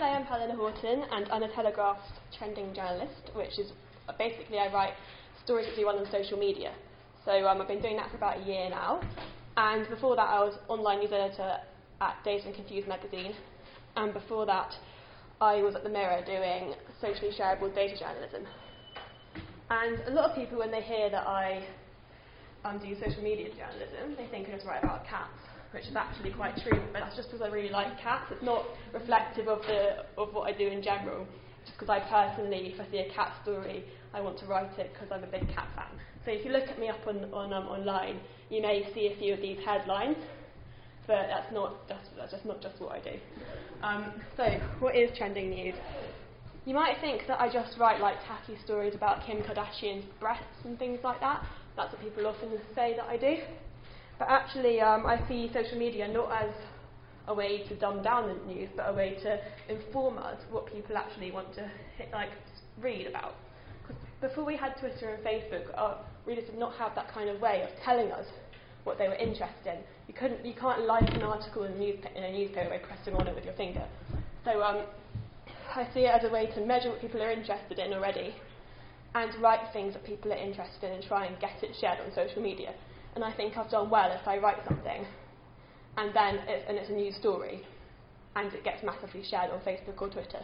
I am Helena Horton, and I'm a Telegraph's trending journalist, which is basically I write stories that do well on social media. So I've been doing that for about a year now, and before that I was online news editor at Dazed and Confused magazine, and before that I was at the Mirror doing socially shareable data journalism. And a lot of people, when they hear that I do social media journalism, they think I just write about cats, which is actually quite true, but that's just because I really like cats. It's not reflective of what I do in general, just because I personally, if I see a cat story, I want to write it because I'm a big cat fan. So if you look at me up online, you may see a few of these headlines, but that's just not what I do. So what is trending news? You might think that I just write like tacky stories about Kim Kardashian's breasts and things like that. That's what people often say that I do. But actually, I see social media not as a way to dumb down the news, but a way to inform us what people actually want to read about. Because before we had Twitter and Facebook, readers did not have that kind of way of telling us what they were interested in. You can't like an article in a newspaper by pressing on it with your finger. So I see it as a way to measure what people are interested in already, and write things that people are interested in and try and get it shared on social media. And I think I've done well if I write something and then it's a news story and it gets massively shared on Facebook or Twitter.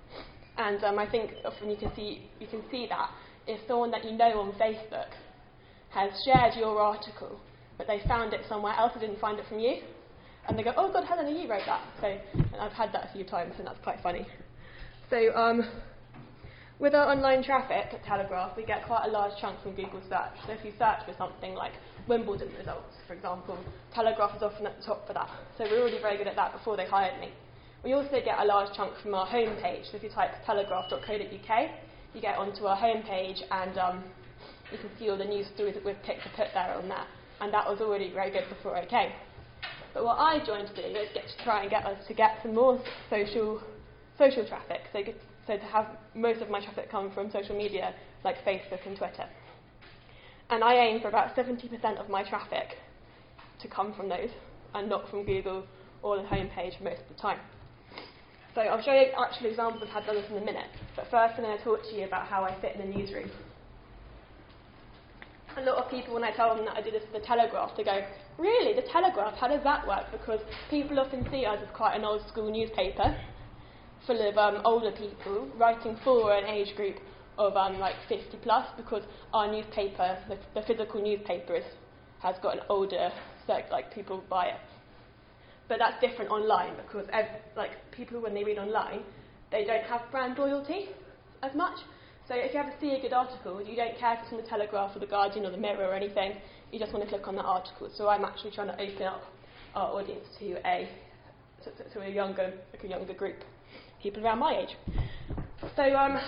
And I think often you can see that if someone that you know on Facebook has shared your article, but they found it somewhere else and didn't find it from you, and they go, "Oh God, Helena, you wrote that." So and I've had that a few times, and that's quite funny. So with our online traffic at Telegraph, we get quite a large chunk from Google search. So if you search for something like Wimbledon results, for example, Telegraph is often at the top for that. So we're already very good at that before they hired me. We also get a large chunk from our homepage. So if you type telegraph.co.uk, you get onto our homepage, and you can see all the news stories that we've picked to put there on that. And that was already very good before I came. But what I joined to do is to try and get us to get some more social traffic. So to have most of my traffic come from social media like Facebook and Twitter. And I aim for about 70% of my traffic to come from those and not from Google or the homepage most of the time. So I'll show you actual examples of how I've done this in a minute. But first I'm going to talk to you about how I fit in a newsroom. A lot of people, when I tell them that I do this for the Telegraph, they go, "Really, the Telegraph? How does that work?" Because people often see us as quite an old school newspaper full of older people writing for an age group of 50 plus, because our newspaper, the physical newspaper, has got an older people buy it. But that's different online, because people, when they read online, they don't have brand loyalty as much. So if you ever see a good article, you don't care if it's from the Telegraph or the Guardian or the Mirror or anything. You just want to click on that article. So I'm actually trying to open up our audience to a younger group, people around my age. So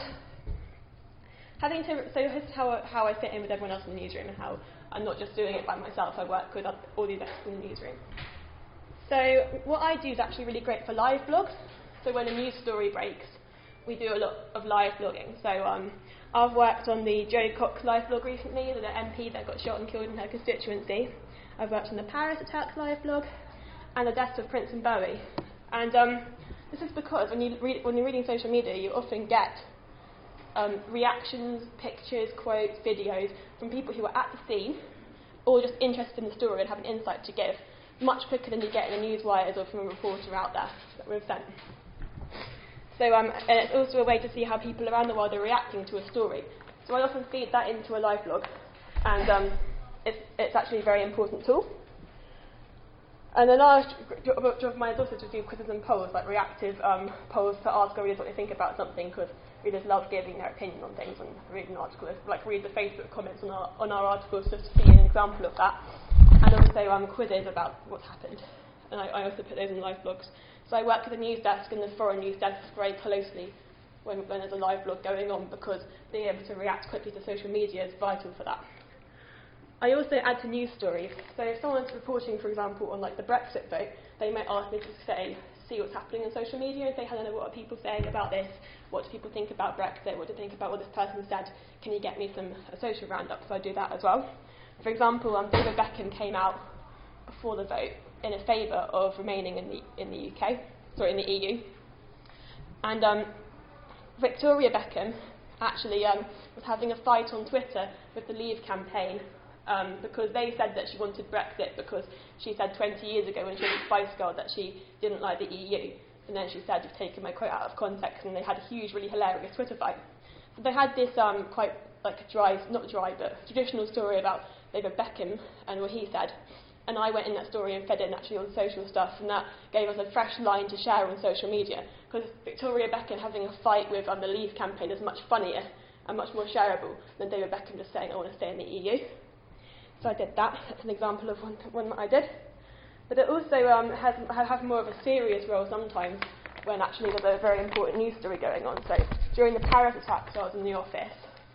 this is how I fit in with everyone else in the newsroom, and how I'm not just doing it by myself. I work with all these experts in the newsroom. So what I do is actually really great for live blogs. So when a news story breaks, we do a lot of live blogging. So I've worked on the Jo Cox live blog recently, the MP that got shot and killed in her constituency. I've worked on the Paris attacks live blog and the deaths of Prince and Bowie. And this is because when you're reading social media, you often get reactions, pictures, quotes, videos from people who are at the scene or just interested in the story and have an insight to give, much quicker than you get in the news wires or from a reporter out there that we've sent. So and it's also a way to see how people around the world are reacting to a story. So I often feed that into a live blog, and it's actually a very important tool. And the last job of mine is also to do quizzes and polls, like reactive polls to ask our readers what they think about something, because readers love giving their opinion on things and reading articles, like read the Facebook comments on our articles just to see an example of that. And also quizzes about what's happened. And I also put those in live blogs. So I work with the news desk and the foreign news desk very closely when there's a live blog going on, because being able to react quickly to social media is vital for that. I also add to news stories. So if someone's reporting, for example, on the Brexit vote, they might ask me to see what's happening on social media and say, "Helena, what are people saying about this? What do people think about Brexit? What do they think about what this person said? Can you get me a social roundup?" So I do that as well. For example, David Beckham came out before the vote in a favour of remaining in the EU. And Victoria Beckham actually was having a fight on Twitter with the Leave campaign because they said that she wanted Brexit because she said 20 years ago when she was a Spice Girl that she didn't like the EU. And then she said, "You've taken my quote out of context," and they had a huge, really hilarious Twitter fight. So they had this quite like not dry, but traditional story about David Beckham and what he said. And I went in that story and fed it actually on social stuff, and that gave us a fresh line to share on social media. Because Victoria Beckham having a fight with the Leave campaign is much funnier and much more shareable than David Beckham just saying, "I want to stay in the EU." So I did that. That's an example of one that I did. But it also has more of a serious role sometimes when actually there's a very important news story going on. So during the Paris attacks, I was in the office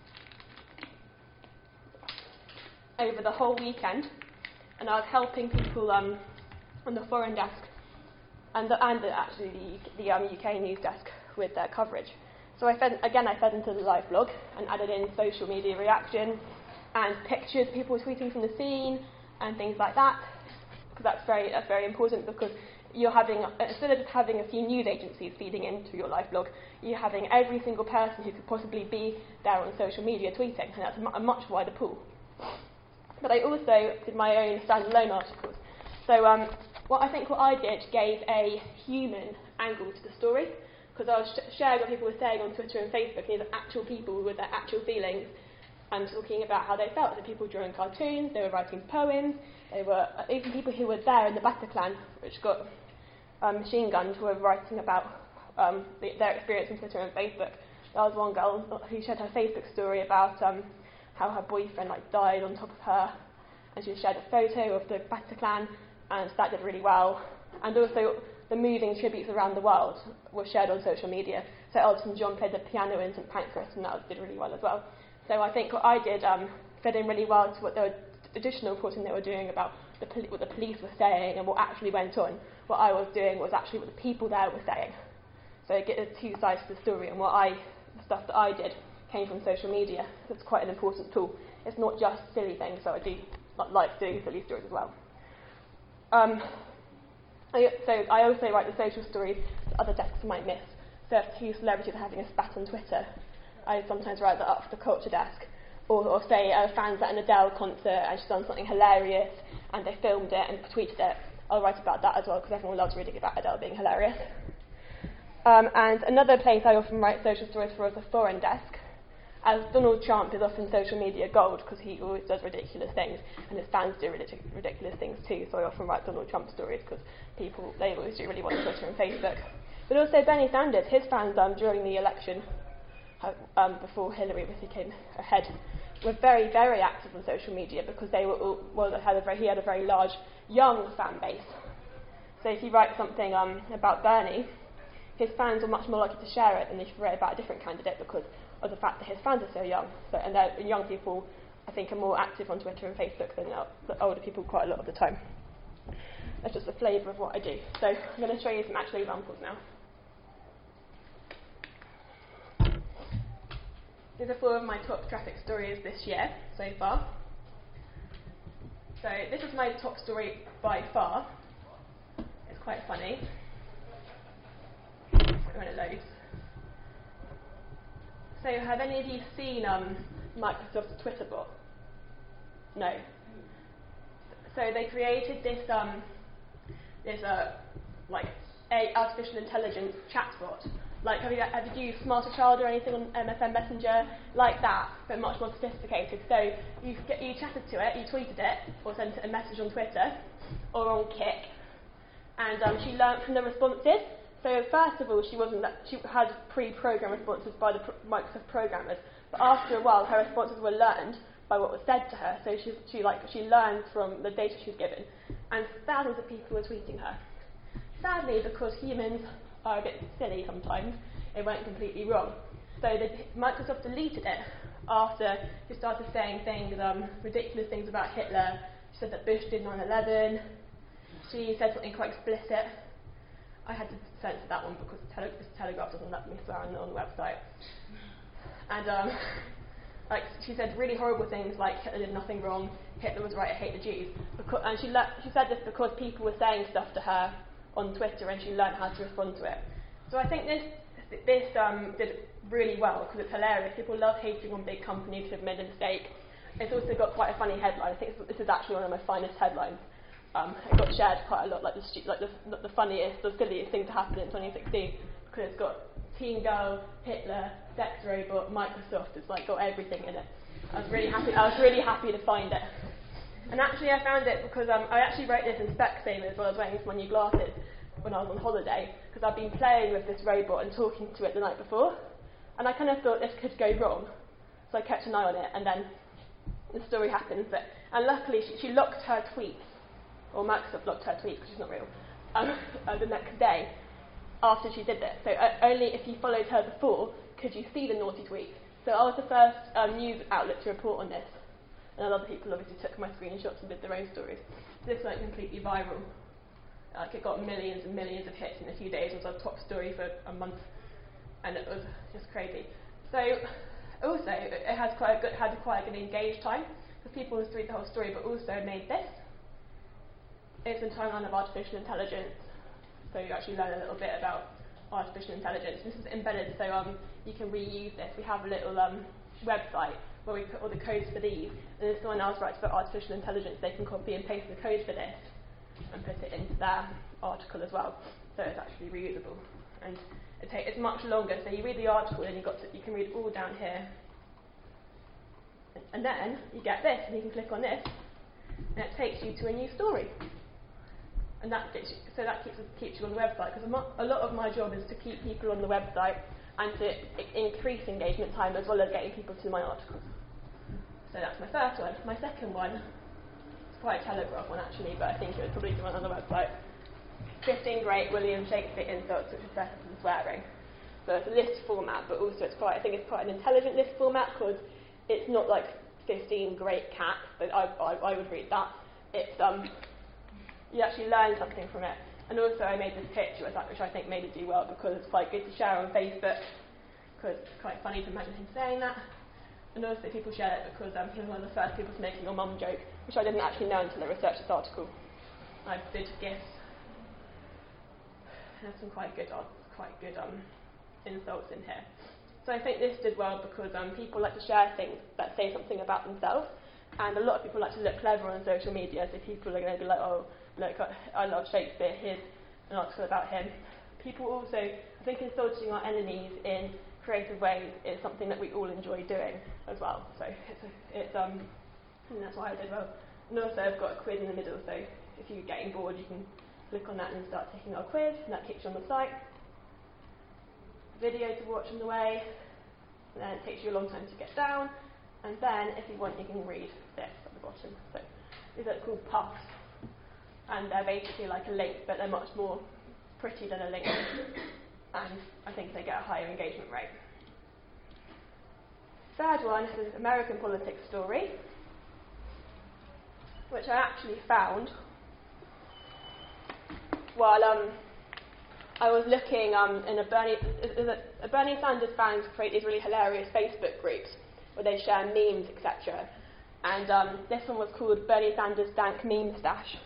over the whole weekend, and I was helping people on the foreign desk and actually the UK news desk with their coverage. So I fed into the live blog and added in social media reaction and pictures people tweeting from the scene and things like that, because that's very important, because you're having, instead of just having a few news agencies feeding into your live blog, you're having every single person who could possibly be there on social media tweeting, and that's a much wider pool. But I also did my own standalone articles. So what I did gave a human angle to the story, because I was sharing what people were saying on Twitter and Facebook, and these are actual people with their actual feelings, and talking about how they felt. So people drawing cartoons, they were writing poems, they were even people who were there in the Bataclan, which got machine gunned, who were writing about their experience on Twitter and Facebook. There was one girl who shared her Facebook story about how her boyfriend died on top of her, and she shared a photo of the Bataclan, and that did really well. And also the moving tributes around the world were shared on social media. So Elton John played the piano in St Pancras, and that did really well as well. So I think what I did fed in really well to what the additional reporting they were doing about what the police were saying and what actually went on. What I was doing was actually what the people there were saying. So I get the two sides to the story, and the stuff that I did came from social media. It's quite an important tool. It's not just silly things, so I do like doing silly stories as well. So I also write the social stories that other desks might miss. So if two celebrities are having a spat on Twitter, I sometimes write that up for the culture desk. Or say a fan's at an Adele concert and she's done something hilarious and they filmed it and tweeted it. I'll write about that as well, because everyone loves reading about Adele being hilarious. And another place I often write social stories for is a foreign desk, as Donald Trump is often social media gold because he always does ridiculous things, and his fans do ridiculous things too, so I often write Donald Trump stories because they always do really well on Twitter and Facebook. But also Bernie Sanders, his fans during the election, before Hillary obviously came ahead, were very, very active on social media because they were he had a very large young fan base. So if you write something about Bernie, his fans are much more likely to share it than if you write about a different candidate, because of the fact that his fans are so young. So, and young people, I think, are more active on Twitter and Facebook than older people quite a lot of the time. That's just a flavour of what I do. So I'm going to show you some actual examples now. These are 4 of my top traffic stories this year so far. So this is my top story by far. It's quite funny when it loads. So have any of you seen Microsoft's Twitter bot? No. So they created this artificial intelligence chatbot. Have you used Smarter Child or anything on MSN Messenger? Like that, but much more sophisticated. So you chatted to it, you tweeted it, or sent it a message on Twitter, or on Kik, and she learnt from the responses. So first of all, she had pre-programmed responses by the Microsoft programmers, but after a while, her responses were learned by what was said to her. So she learned from the data she was given, and thousands of people were tweeting her. Sadly, because humans are a bit silly sometimes, it went completely wrong. So Microsoft deleted it after she started saying things, ridiculous things about Hitler. She said that Bush did 9/11. She said something quite explicit. I had to censor that one because the Telegraph doesn't let me swear on the website. And she said really horrible things like Hitler did nothing wrong, Hitler was right, I hate the Jews. And she said this because people were saying stuff to her on Twitter, and she learned how to respond to it. So I think this this did really well because it's hilarious. People love hating on big companies who've made a mistake. It's also got quite a funny headline. I think this is actually one of my finest headlines. It got shared quite a lot, like the funniest or silliest thing to happen in 2016, because it's got Teen Girl, Hitler, Sex Robot, Microsoft. It's like got everything in it. I was really happy to find it. And actually, I found it because I actually wrote this in Specsavers while I was waiting for my new glasses when I was on holiday, because I've been playing with this robot and talking to it the night before, and I kind of thought this could go wrong, so I kept an eye on it, and then the story happens. And luckily, she locked her tweets, or Microsoft locked her tweets, because she's not real, the next day after she did this. So only if you followed her before could you see the naughty tweets. So I was the first news outlet to report on this, and a lot of people obviously took my screenshots and did their own stories. So this went completely viral. It got millions and millions of hits in a few days. It was our top story for a month, and it was just crazy. So also it had quite a good engaged time, because people wanted to read the whole story, but also made this. It's a timeline of artificial intelligence, so you actually learn a little bit about artificial intelligence. This is embedded, so you can reuse this. We have a little website where we put all the codes for these, and if someone else writes about artificial intelligence, they can copy and paste the code for this and put it into their article as well. So it's actually reusable, and it's much longer. So you read the article, and you can read all down here, and then you get this, and you can click on this, and it takes you to a new story. And that keeps you on the website, because a lot of my job is to keep people on the website and to increase engagement time, as well as getting people to my articles. So that's my first one. My second one, it's quite a Telegraph one actually, but I think it would probably be one on the website. 15 great William Shakespeare insults which is better than swearing. So it's a list format, but also I think it's quite an intelligent list format, because it's not like 15 great cats, but I would read that. It's you actually learn something from it. And also I made this picture which I think made it do well, because it's quite good to share on Facebook, because it's quite funny to imagine him saying that. And also people share it because he was one of the first people to make your mum joke, which I didn't actually know until I researched this article. I did gifs. There's some quite good insults in here. So I think this did well because people like to share things that say something about themselves, and a lot of people like to look clever on social media, so people are going to be like, oh, look, I love Shakespeare, here's an article about him. People also, I think insulting our enemies in creative ways is something that we all enjoy doing as well. So it's and that's why I did well. And also I've got a quiz in the middle, so if you're getting bored, you can click on that and start taking our quiz, and that keeps you on the site. Video to watch on the way, and then it takes you a long time to get down, and then if you want, you can read this at the bottom. So these are called puffs, and they're basically like a link, but they're much more pretty than a link, and I think they get a higher engagement rate. Third one is an American politics story, which I actually found while I was looking in a Bernie Sanders fans create these really hilarious Facebook groups where they share memes, etc. And this one was called Bernie Sanders Dank Meme Stash.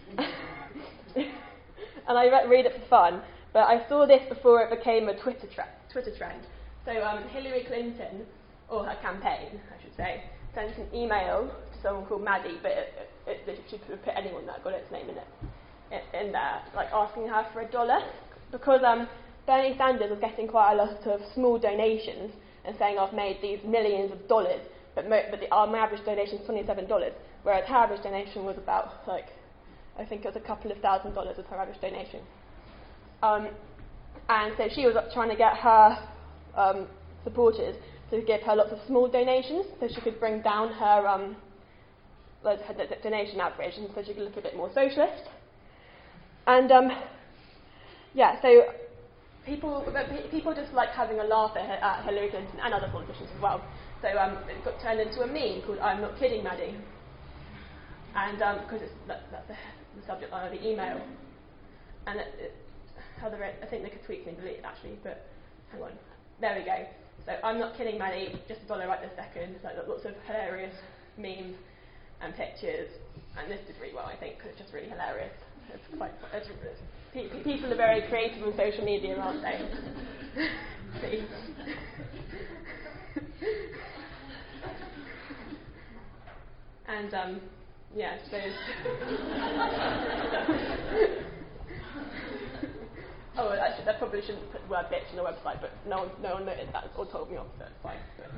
And I read it for fun, but I saw this before it became a Twitter trend. So Hillary Clinton, or her campaign, I should say, sent an email to someone called Maddie, but she could have put anyone that got its name in there, like asking her for $1, because Bernie Sanders was getting quite a lot of small donations and saying, I've made these millions of dollars, but my average donation is $27, whereas her average donation was about, I think it was a couple of $1,000 was her average donation. And so she was trying to get her supporters to give her lots of small donations so she could bring down her donation average, and so she could look a bit more socialist. And so people just like having a laugh at Hillary Clinton and other politicians as well. So it got turned into a meme called "I'm Not Kidding, Maddie," and because that's the subject line of the email. And I think the tweet's been deleted actually, but hang on, there we go. So I'm not kidding, Maddie, just $1 right this second. Like lots of hilarious memes and pictures, and this did really well, I think, because it's just really hilarious. People are very creative on social media, aren't they? See? And yeah, so. Oh, well, actually, I probably shouldn't put the word bitch on the website, but no one noticed that or told me off, so it's fine. But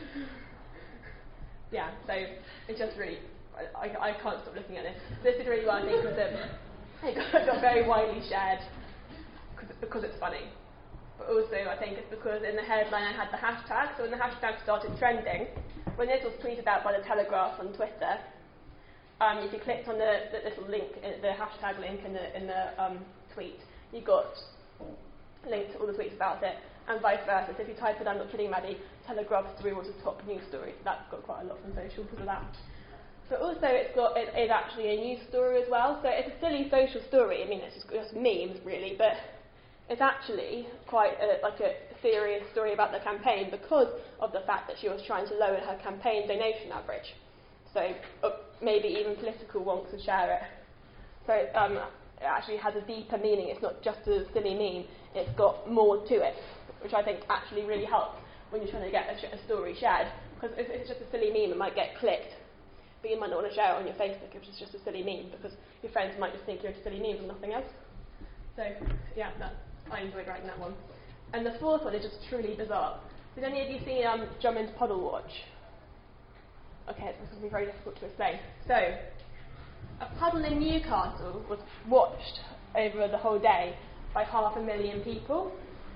yeah, so it's just really, I can't stop looking at this. This is really what I think it got very widely shared because it's funny. But also, I think it's because in the headline I had the hashtag, so when the hashtag started trending, when this was tweeted out by the Telegraph on Twitter, if you clicked on the little link, the hashtag link in the tweet, you got linked to all the tweets about it, and vice versa. So if you type in "I'm not kidding, Maddie," Telegraph 3 was a top news story. So that's got quite a lot on social because of that. But also it's actually a news story as well. So it's a silly social story. I mean, it's just memes really, but it's actually quite a serious story about the campaign because of the fact that she was trying to lower her campaign donation average. So maybe even political wonks would share it. So it actually has a deeper meaning. It's not just a silly meme. It's got more to it, which I think actually really helps when you're trying to get a story shared. Because if it's just a silly meme, it might get clicked, but you might not want to share it on your Facebook if it's just a silly meme, because your friends might just think you're into silly memes and nothing else. So yeah, I enjoyed writing that one. And the fourth one is just truly bizarre. Did any of you see Drummond's Puddle Watch? Okay, this is going to be very difficult to explain. So, a puddle in Newcastle was watched over the whole day by 500,000 people.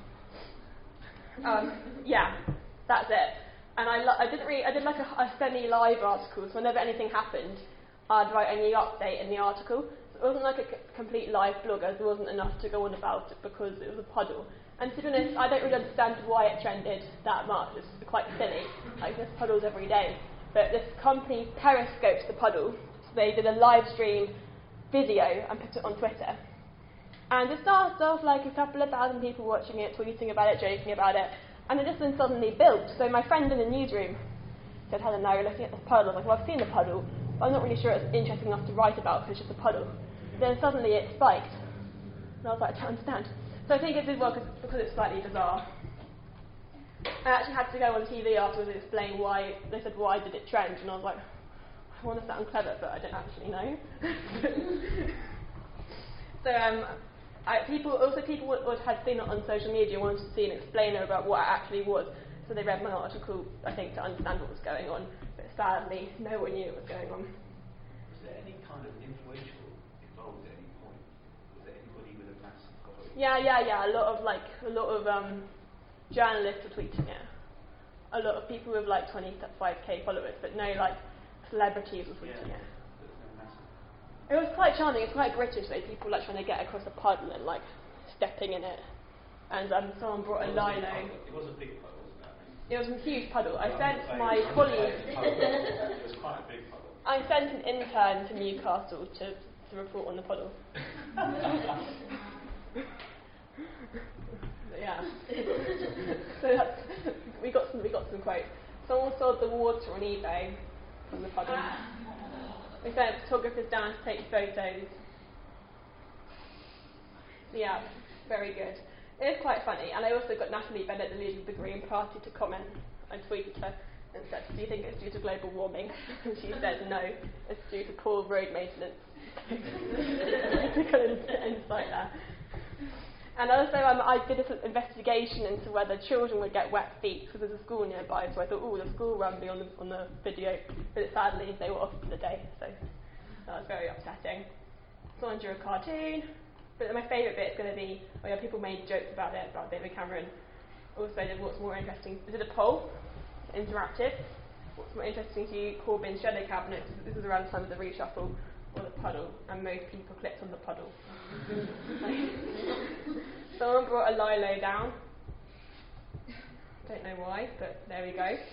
Yeah, that's it. And I did like a semi-live article, so whenever anything happened, I'd write a new update in the article. So it wasn't like a complete live blog, as there wasn't enough to go on about it because it was a puddle. And to be honest, I don't really understand why it trended that much. It's quite silly. Like, there's puddles every day. But this company periscoped the puddle, so they did a live stream video and put it on Twitter. And it started off like a couple of thousand people watching it, tweeting about it, joking about it, and it just then suddenly built. So my friend in the newsroom said, Helen, now we're looking at this puddle. I was like, well, I've seen the puddle, but I'm not really sure it's interesting enough to write about because it's just a puddle. Then suddenly it spiked. And I was like, I don't understand. So I think it did well because it's slightly bizarre. I actually had to go on TV afterwards and explain why. They said, why did it trend? And I was like, I want to sound clever, but I don't actually know. So people had seen it on social media, wanted to see an explainer about what it actually was. So they read my article, I think, to understand what was going on. But sadly, no one knew what was going on. Was there any kind of influential involved at any point? Was there anybody with a massive following? Yeah. A lot of journalists were tweeting it. A lot of people with like 25k followers, but no like celebrities were tweeting it. It was quite charming. It's quite British, though. People like trying to get across a puddle and like stepping in it. And someone brought a lino. It was a big puddle, wasn't it? It was a huge puddle. I sent my colleague. It was quite a big puddle. I sent an intern to Newcastle to report on the puddle. Yeah. So we got some quotes. Someone sold the water on eBay from the puddle. We sent photographers down to take photos. Yeah, very good. It is quite funny. And I also got Natalie Bennett, the leader of the Green Party, to comment. I tweeted her and said, do you think it's due to global warming? And she said, no, it's due to poor road maintenance. Insight there. And also, I did an investigation into whether children would get wet feet because there's a school nearby. So I thought, the school run be on the video, but sadly they were off for the day, so that was very upsetting. Someone drew a cartoon, but my favourite bit is going to be people made jokes about David Cameron. Also, did what's more interesting? Did a poll, interactive. What's more interesting to you, Corbyn's shadow cabinet? This was around the time of the reshuffle. Or the puddle, and most people clicked on the puddle. Someone brought a lilo down. Don't know why, but there we go.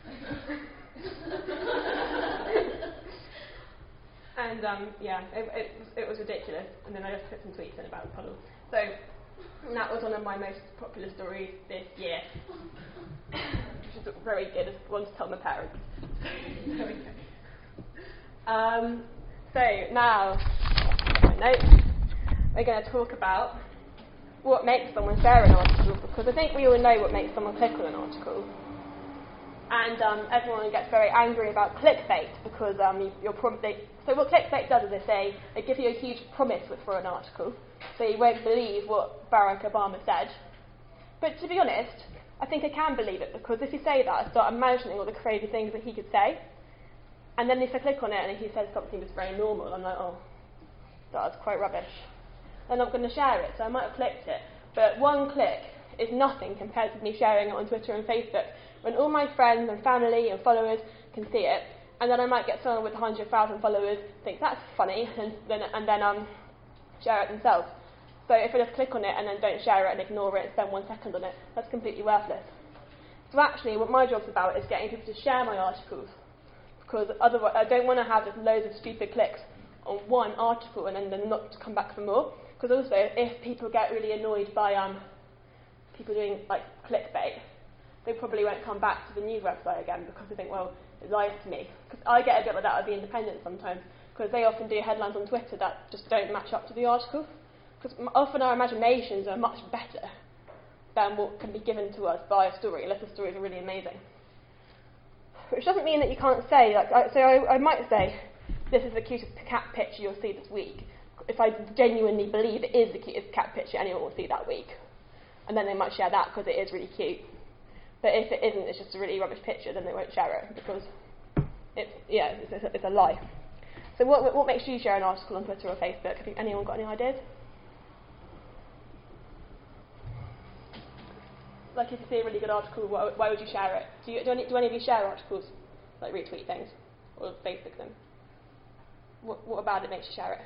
And it was ridiculous. And then I just put some tweets in about the puddle. So that was one of my most popular stories this year, which is very good. I want to tell my parents. There we go. So now, my notes. we're going to talk about what makes someone share an article, because I think we all know what makes someone click on an article. And everyone gets very angry about clickbait because so what clickbait does is they give you a huge promise for an article, so you won't believe what Barack Obama said. But to be honest, I think I can believe it, because if you say that, I start imagining all the crazy things that he could say. And then if I click on it and he says something that's very normal, I'm like, oh, that's quite rubbish. Then I'm going to share it, so I might have clicked it. But one click is nothing compared to me sharing it on Twitter and Facebook, when all my friends and family and followers can see it. And then I might get someone with 100,000 followers think that's funny, and then share it themselves. So if I just click on it and then don't share it and ignore it and spend 1 second on it, that's completely worthless. So actually, what my job's about is getting people to share my articles, because otherwise I don't want to have just loads of stupid clicks on one article and then not to come back for more. Because also, if people get really annoyed by people doing like clickbait, they probably won't come back to the news website again, because they think, well, it lies to me. Because I get a bit like that with The Independent sometimes, because they often do headlines on Twitter that just don't match up to the article. Because often our imaginations are much better than what can be given to us by a story, unless the stories are really amazing. Which doesn't mean that you can't say, I might say, this is the cutest cat picture you'll see this week, if I genuinely believe it is the cutest cat picture anyone will see that week. And then they might share that because it is really cute. But if it isn't, it's just a really rubbish picture, then they won't share it, because it's a lie. So what makes you share an article on Twitter or Facebook? Have anyone got any ideas? Like, if you see a really good article, why would you share it? Do any of you share articles? Like retweet things? Or Facebook them? What about it makes you share it?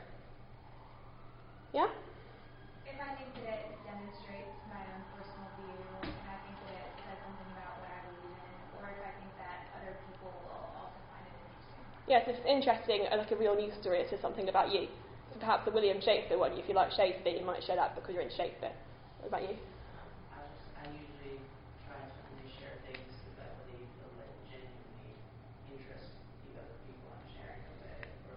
Yeah? If I think that it demonstrates my own personal view, and I think that it says something about what I believe in, or if I think that other people will also find it interesting. Yes, if it's interesting, like a real news story, it says something about you. So perhaps the William Shakespeare one, if you like Shakespeare, you might share that because you're into Shakespeare. What about you? I usually try to only share things that I believe will genuinely interest the other people I'm sharing it with, or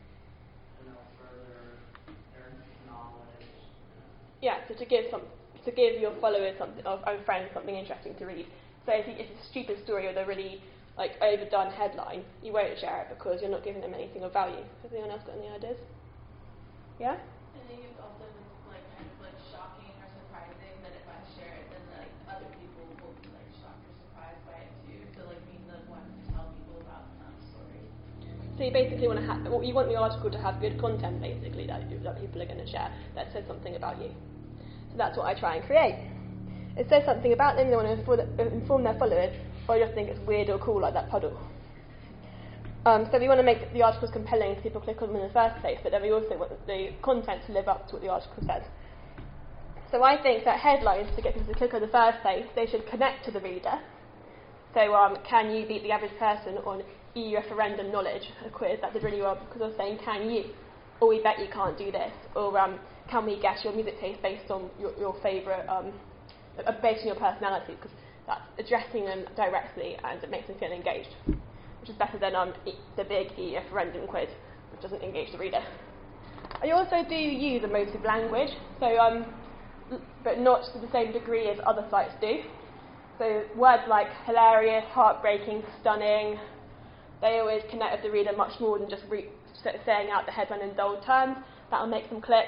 further their knowledge. Yeah, so to give your followers or friends something interesting to read. So if it's a stupid story or a really overdone headline, you won't share it because you're not giving them anything of value. Has anyone else got any ideas? Yeah? I think it's also kind of shocking or surprising that if I share it, then other people will be shocked or surprised by it too. So being the one to tell people about stories. So you basically want you want the article to have good content, basically, that people are going to share, that says something about you. So that's what I try and create. It says something about them, they want to inform their followers, or I just think it's weird or cool, like that puddle. So we want to make the articles compelling so people click on them in the first place, but then we also want the content to live up to what the article says. So I think that headlines, to get people to click on the first place, they should connect to the reader. So can you beat the average person on EU referendum knowledge, a quiz that did really well because I was saying, can you? Or we bet you can't do this. Or can we guess your music taste based on your favourite, based on your personality, because that's addressing them directly and it makes them feel engaged, which is better than the big EU referendum quiz, which doesn't engage the reader. I also do use emotive language, so but not to the same degree as other sites do. So words like hilarious, heartbreaking, stunning, they always connect with the reader much more than just saying out the headline in dull terms. That'll make them click.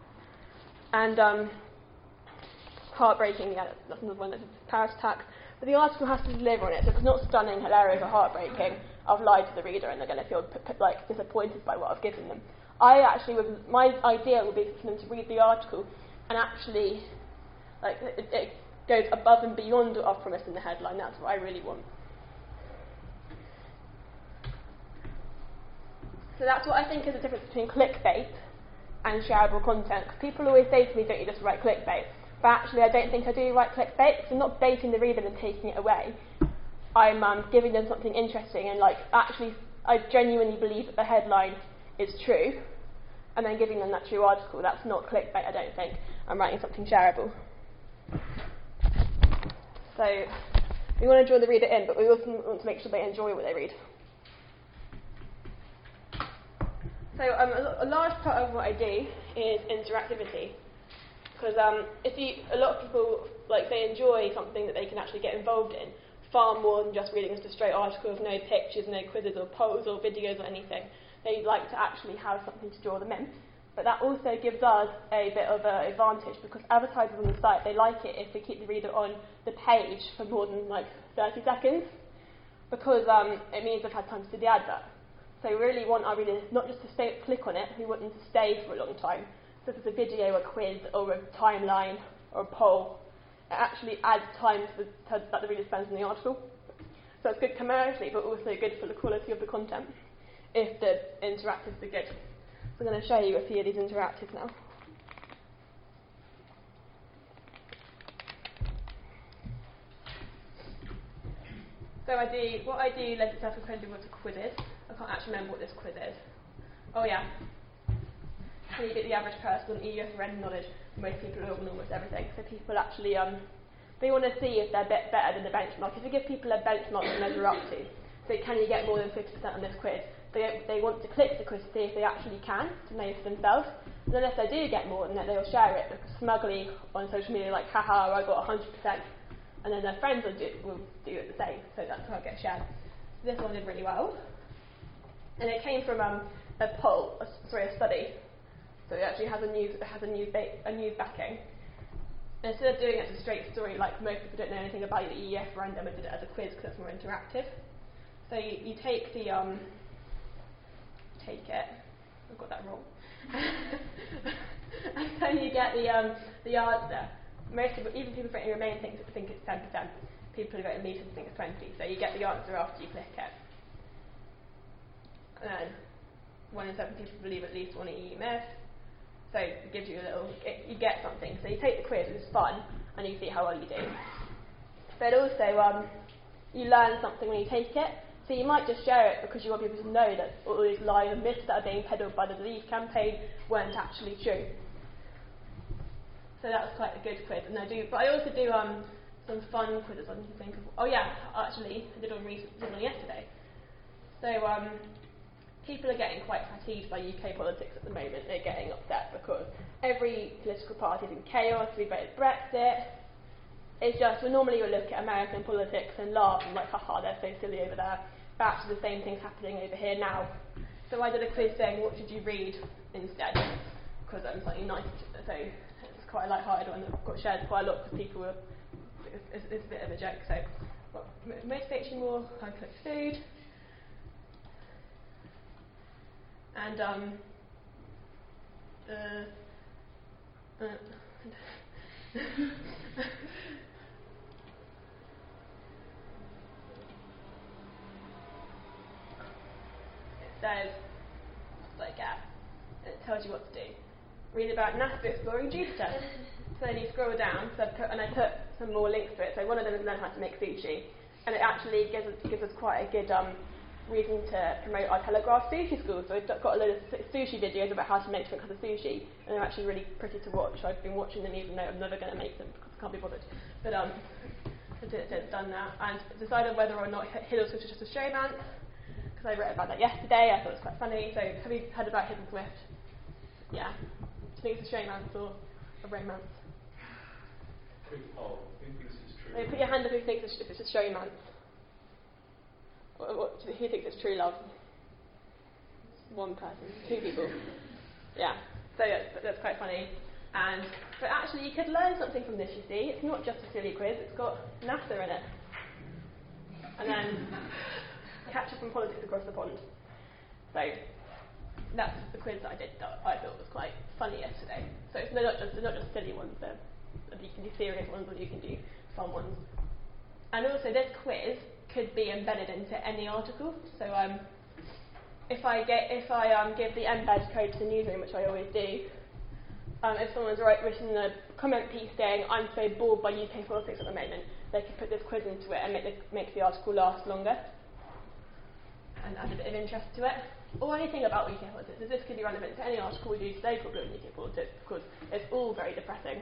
And heartbreaking, yeah, that's another one, that's Paris attack. But the article has to deliver on it. So if it's not stunning, hilarious, or heartbreaking, I've lied to the reader and they're going to feel disappointed by what I've given them. My idea would be for them to read the article and actually, it goes above and beyond what I've promised in the headline. That's what I really want. So that's what I think is the difference between clickbait and shareable content. Because people always say to me, don't you just write clickbait? But actually, I don't think I do write clickbait. So I'm not baiting the reader and taking it away. I'm giving them something interesting and actually, I genuinely believe that the headline is true, and then giving them that true article. That's not clickbait, I don't think. I'm writing something shareable. So we want to draw the reader in, but we also want to make sure they enjoy what they read. So So a large part of what I do is interactivity, because a lot of people they enjoy something that they can actually get involved in far more than just reading just a straight article with no pictures, no quizzes or polls or videos or anything. They like to actually have something to draw them in. But that also gives us a bit of an advantage, because advertisers on the site, they like it if we keep the reader on the page for more than 30 seconds, because it means they've had time to see the advert. So we really want our readers not just to click on it, we want them to stay for a long time. So if it's a video, a quiz, or a timeline, or a poll, it actually adds time that the reader spends in the article. So it's good commercially, but also good for the quality of the content, if the interactives are good. So I'm going to show you a few of these interactives now. So what I do lends itself incredibly well to quizzes. I can't actually remember what this quiz is. Oh yeah. Can you get the average person on EU referendum knowledge? Most people are on almost everything. So people actually, they want to see if they're better than the benchmark. If you give people a benchmark to measure up to, so can you get more than 50% on this quiz? They want to click the quiz to see if they actually can, to know for themselves. And then if they do get more than that, they'll share it smugly on social media, like, haha, I got 100%. And then their friends will do it the same. So that's how it gets shared. So this one did really well. And it came from a study. So it actually has a news backing. And instead of doing it as a straight story, like most people don't know anything about the EU referendum, I did it as a quiz because it's more interactive. So you take the I've got that wrong. And then you get the answer. Most people, even people voting Remain, think it's 10%. People who vote in Leave think it's 20%. So you get the answer after you click it. And then 1 in 7 people believe at least one EU myth. So it gives you you get something. So you take the quiz, it's fun, and you see how well you do. But also, you learn something when you take it. So you might just share it because you want people to know that all these lies and myths that are being peddled by the Leave campaign weren't actually true. So that's quite a good quiz. And but I also do some fun quizzes I can think of. Oh yeah, actually, I did one yesterday. So people are getting quite fatigued by UK politics at the moment. They're getting upset because every political party is in chaos. We voted Brexit. It's just, normally we look at American politics and laugh and haha, they're so silly over there. But actually the same thing's happening over here now. So I did a quiz saying, what should you read instead? Because I'm slightly nice, so it's quite a light-hearted one that got shared quite a lot because people were, it's a bit of a joke. So, what motivates you more? High-cooked food. And it tells you what to do. Read about NASA exploring Jupiter. So then you scroll down, I put some more links to it. So one of them is learn how to make sushi, and it actually gives us quite a good reason to promote our Telegraph sushi school. So we've got a load of sushi videos about how to make different kinds of sushi, and they're actually really pretty to watch. I've been watching them even though I'm never going to make them because I can't be bothered. But it's done that, and decided whether or not Hidden Swift is just a showman, because I wrote about that yesterday. I thought it was quite funny. So have you heard about Hidden Swift? Yeah. Do you think it's a showman or a romance? Who thinks it's true? Put your hand up who thinks it's a showman. Who thinks it's true love? One person, 2 people. Yeah, so that's quite funny. But actually, you could learn something from this. You see, it's not just a silly quiz; it's got NASA in it, and then catch up on politics across the pond. So that's the quiz that I did. That I thought was quite funny yesterday. So they're not just silly ones. You can do serious ones, or you can do fun ones. And also, this quiz could be embedded into any article. So if I give the embed code to the newsroom, which I always do, if someone's written a comment piece saying, I'm so bored by UK politics at the moment, they could put this quiz into it and make the article last longer and add a bit of interest to it. Or anything about UK politics. This could be relevant to any article we do today probably on UK politics, because it's all very depressing.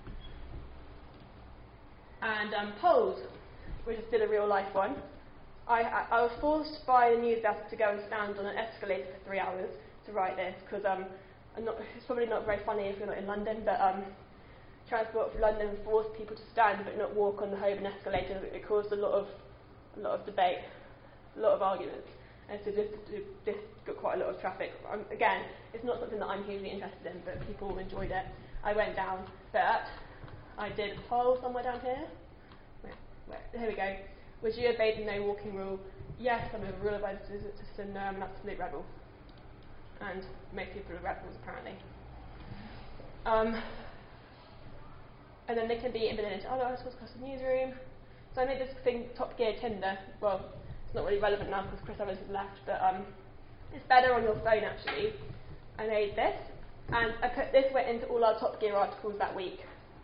And polls, which is still a real life one. I was forced by the news desk to go and stand on an escalator for 3 hours to to write this because it's probably not very funny if you're not in London, but Transport for London forced people to stand but not walk on the Holborn escalator. It caused a lot of debate, a lot of arguments, and so this got quite a lot of traffic. Again, it's not something that I'm hugely interested in, but people enjoyed it. I went down, but I did a poll somewhere down here. Here we go. Would you obey the no walking rule? Yes, I'm a rule-abiding citizen. No, I'm an absolute rebel. And most people are rebels, apparently. And then they can be embedded into other articles across the newsroom. So I made this thing, Top Gear Tinder. Well, it's not really relevant now because Chris Evans has left, but it's better on your phone, actually. I made this, and I put this went into all our Top Gear articles that week.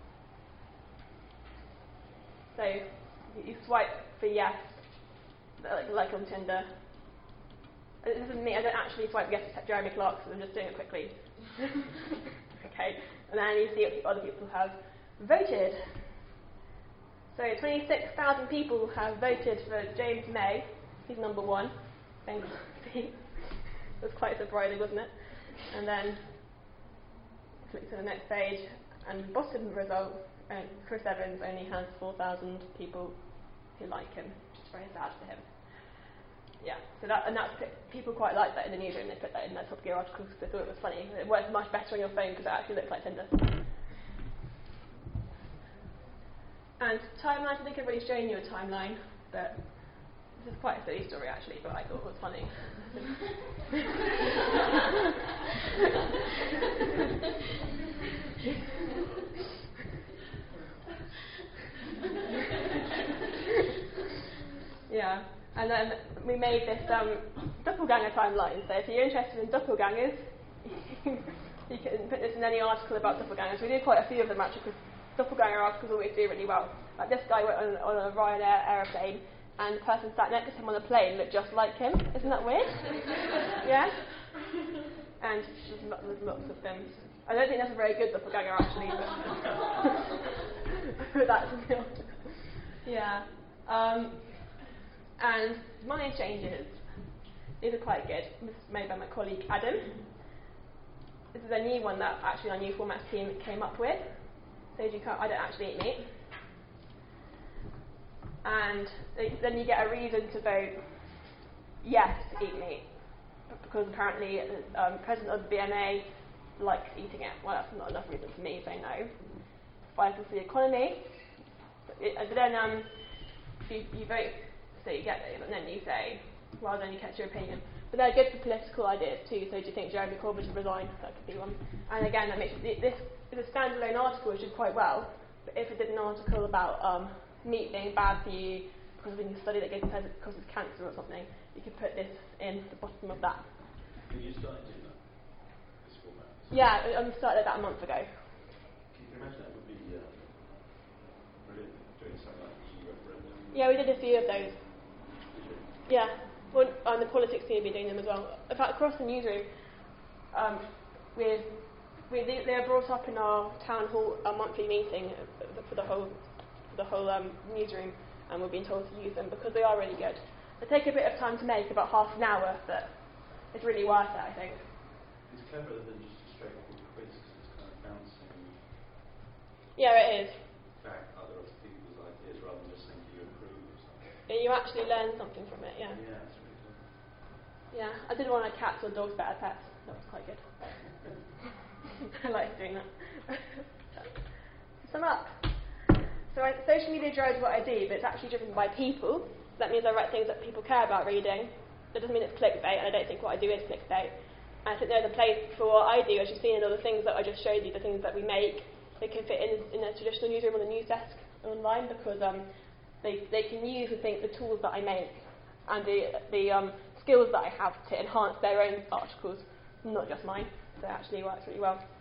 So you swipe for yes, like on Tinder. This isn't me, I don't actually swipe yes except Jeremy Clarkson, I'm just doing it quickly. Okay, and then you see what other people have voted. So 26,000 people have voted for James May. He's number one. Thanks. That's quite surprising, wasn't it? And then click to the next page, and bottom result, Chris Evans only has 4,000 people who like him, which is very sad for him. Yeah, so that's people quite like that in the newsroom. They put that in their Top Gear articles because they thought it was funny. It works much better on your phone because it actually looks like Tinder. And timelines, I think I've already shown you a timeline, but this is quite a silly story actually, but I thought it was funny. Yeah, and then we made this doppelganger timeline. So if you're interested in doppelgangers, you can put this in any article about doppelgangers. We do quite a few of them actually, because doppelganger articles always do really well. Like this guy went on a Ryanair aeroplane, and the person sat next to him on the plane looked just like him. Isn't that weird? Yeah? And there's lots of them. I don't think that's a very good doppelganger actually, but I put that in the article. Yeah. And money changes. These are quite good. This is made by my colleague Adam. This is a new one that actually our new formats team came up with. So I don't actually eat meat. And then you get a reason to vote yes to eat meat. Because apparently the president of the BMA likes eating it. Well, that's not enough reason for me to say no. Vital for the economy. But then you vote, so you get it, and then you say, well, then you catch your opinion. But they're good for political ideas too, so do you think Jeremy Corbyn should resign? That could be one. And again, that makes this is a standalone article, which is quite well, but if it did an article about meat being bad for you because of a study that causes cancer or something, you could put this in the bottom of that. Did you start doing that? This format? Yeah, I started that a month ago. Can you imagine that would be brilliant, doing something like the referendum? Yeah, we did a few of those. Yeah, well, and the politics team will be doing them as well. In fact, across the newsroom, they are brought up in our town hall, our monthly meeting for the whole newsroom, and we're being told to use them because they are really good. They take a bit of time to make, about half an hour, but it's really worth it, I think. It's cleverer than just a straightforward quiz because it's kind of bouncing Yeah, it is. back other people's ideas rather than just saying, do you approve or something? Yeah, you actually learn something from it, yeah. Yeah, it's really good. Yeah, I did one on cats or dogs better pets. That was quite good. I like doing that. To sum up. So social media drives what I do, but it's actually driven by people. That means I write things that people care about reading. That doesn't mean it's clickbait, and I don't think what I do is clickbait. And I think there's a place for what I do, as you've seen in all the things that I just showed you, the things that we make. They can fit in a traditional newsroom on the news desk online because they can use, I think, the tools that I make and the skills that I have to enhance their own articles, not just mine. So it actually works really well.